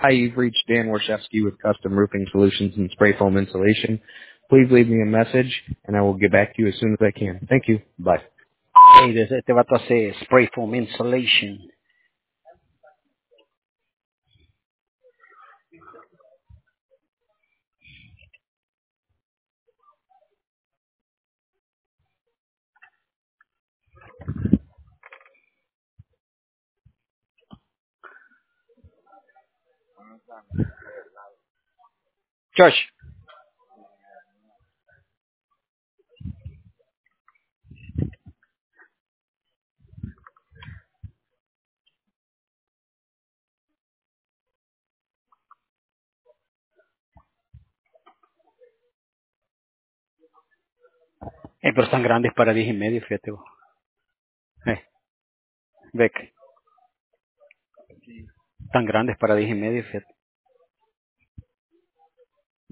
Hi, you've reached Dan Warshevsky with Custom Roofing Solutions and Spray Foam Insulation. Please leave me a message, and I will get back to you as soon as I can. Thank you. Bye. Hey, este vato hace spray foam insulation. Josh, pero están grandes para 10.5, fíjate vos. Ve que tan grandes para 10.5, fíjate.